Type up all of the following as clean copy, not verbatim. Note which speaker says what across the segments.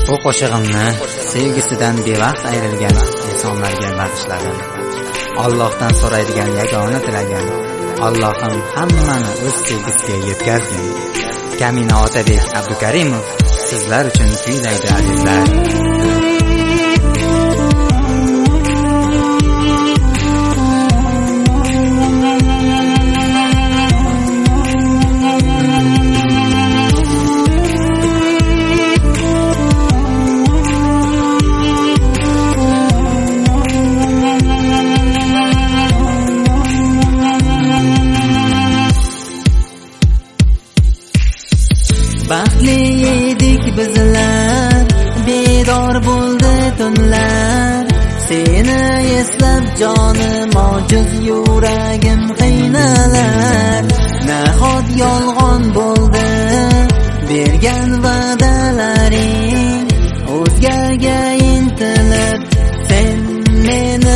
Speaker 1: Bu qo'shig'imni sevgisidan bevaqt ayrilgan insonlarga bag'ishladim. Allohdan so'raydigan yagona tilagim, Allohim hammani o'z sevgisiga yetkazgin. Kamina Otabek Abdukarimov sizlar uchun kuylaydi azizlar.
Speaker 2: Baxtli edik bizlar, bedor bo'ldi tunlar. Seni eslab jonim ojiz, yuragim qiynalar. Nahot yolg'on bo'ldi bergan va'dalaring, o'zgaga intilib sen meni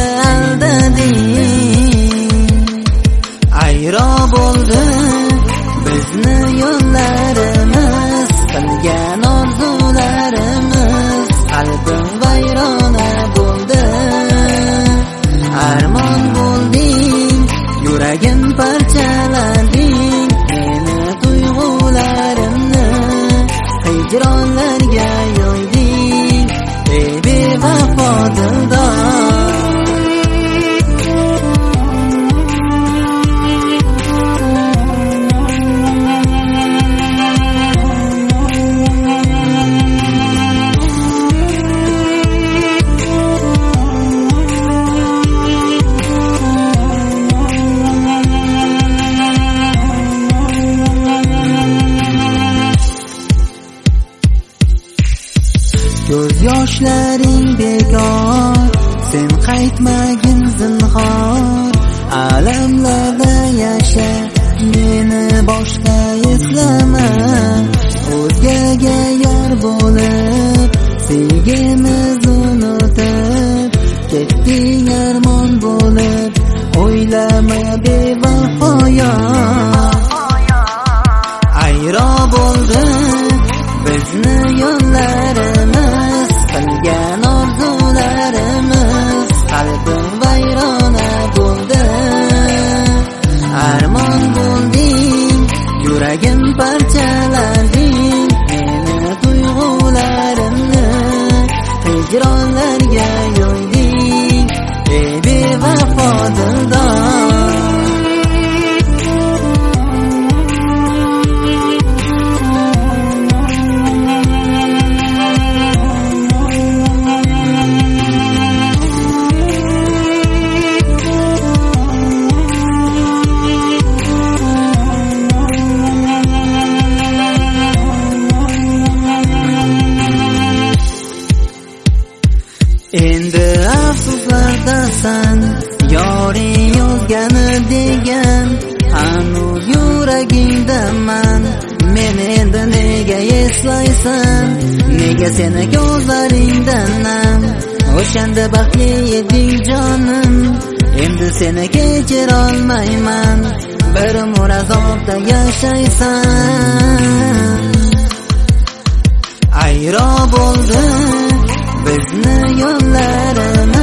Speaker 2: aldading. Ayro bo'ldi bizni yo'llarimiz, qilgan orzularimiz, qalbim vayrona bo'ldi. Armon bo'lding, yuragim parchalading, meni tuyg'ularimni hijronlarga yo'yding, ey bevafo dildor. Ko'z yoshlaring bekor, sen qaytmagin zinhor. Alamlarda yasha, meni boshqa eslama. O'zgaga yor bo'lib, sevgimiz unutib, ketding armon bo'lib, o'ylama bevafo yor. Ayro bo'ldi bizni yo'llarimiz, qilgan orzularimiz, qalbim vayrona bo'ldi. Armon bo'lding, yuragim parchalading, meni tuyg'ularimni hijronlarga yo'yding, ey bevafo dildor. Endi afsuslardasan, yoring yozgani degan, hanuz yuragingdaman. Men endi nega eslaysan, nega seni ko'zlaringdan nam. O'shanda baxtli eding jonim, endi seni kechirolmayman. Bir umr azobda yashaysan. Ayro bo'ldi bizni yo'llarimiz,